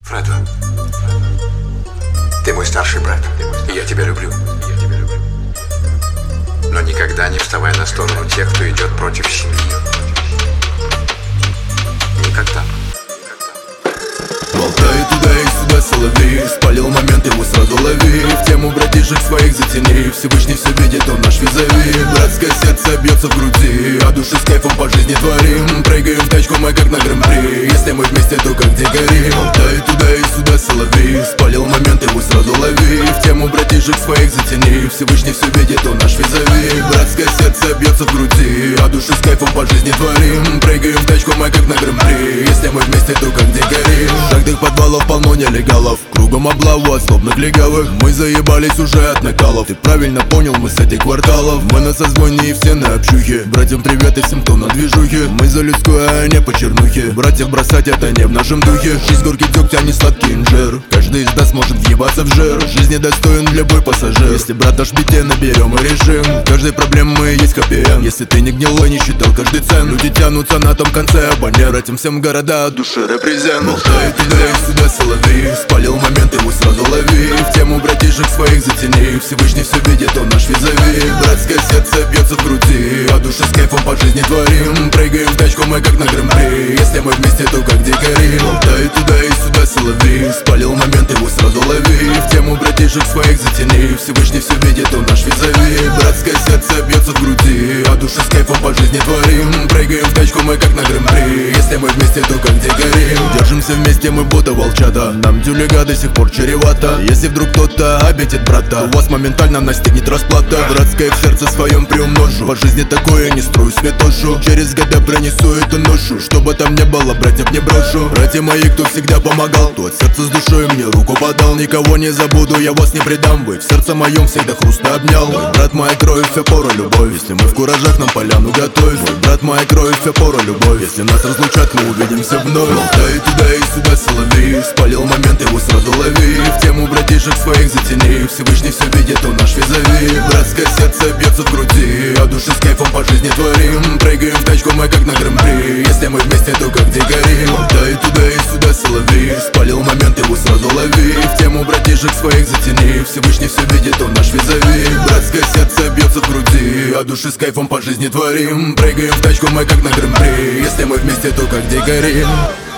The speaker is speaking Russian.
Фредо, ты мой старший брат, и я тебя люблю. Но никогда не вставай на сторону тех, кто идет против семьи. Никогда. Болтает туда и сюда соловей, спалил момент, его сразу лови. В тему братишек своих затяни, Всевышний все видит, он наш визави. Братское сердце бьется в груди, а души с кайфом по жизни творим. Прыгаем в тачку мы как на гран-при, если мы вместе, то как дикари. Болтает туда и сюда соловей, спалил момент, его сразу лови. В тему братишек своих затяни, Всевышний все видит, он наш визави. Братское сердце бьется в груди, а души с кайфом по жизни творим. Прыгаем в тачку мы как на гран-при, если мы вместе, то как дикари. Каждых подвалов полно нелегалов, кругом облаву от злобных легавых. Мы заебались уже от накалов, ты правильно понял, мы с этих кварталов. Мы на созвоне и все на общухе, братьям привет и всем, кто на движухе. Мы за людскую, а не по чернухе, братьев бросать это не в нашем духе. Жизнь горький дегтя, а не сладкий инжир, каждый из нас может въебаться в жир. Жизни достоин любой пассажир, если брат наш бите, наберем и решим. Каждой проблемы есть КПМ, если ты не гнилой, не считал каждый цен. Люди тянутся на том конце, абонер, этим всем города от души репрезент. Болтает туда и сюда соловей, спалил момент, его сразу лови. В тему братишек своих затяни, Всевышний все видит, он наш визави. Братское сердце бьется в груди, а души с кайфом по жизни творим. Прыгаем в тачку мы как на гран-при, если мы вместе, то как дикари. Болтает туда и сюда соловей, спалил момент, его сразу лови. В тему братишек своих затяни, Всевышний все видит, он наш визави. Братское сердце бьется в груди, а души с кайфом по жизни творим. Прыгаем в тачку мы как на гран-при, если мы вместе, то как дикари. Держимся вместе, мы будто волчата, нам тюлега до сих пор чревато. Если вдруг кто-то обидит брата, у вас моментально настигнет расплата. Братское в сердце своем приумножу, по жизни такое не строю святошу. Через года пронесу эту ношу, чтобы там не было, братьев не брошу. Братья мои, кто всегда помогал, кто от сердца с душой мне руку подал. Никого не забуду, я вас не предам, вы в сердце моем всегда хрустно обнял. Мой брат, моя кровь, вся пора любовь, если мы в куражах, нам поляну готовь. Мой брат, моя кровь, вся пора любовь, если нас разлучат, мы увидимся вновь. Болтает туда и сюда соловей, спалил момент, его сразу лови. В тему братишек своих затяни, Всевышний все видит, он наш визави. Братское сердце бьется в груди, а души с кайфом по жизни творим. Прыгаем в тачку мы как на гран-при, если мы вместе, то как дикари. Болтает туда и сюда соловей, спалил момент, его сразу лови. В тему братишек своих затяни, Всевышний все видит, он наш визави. Братское сердце бьется в груди, а души с кайфом по жизни творим. Прыгаем в тачку мы как на гран-при, если мы вместе, то как дикари.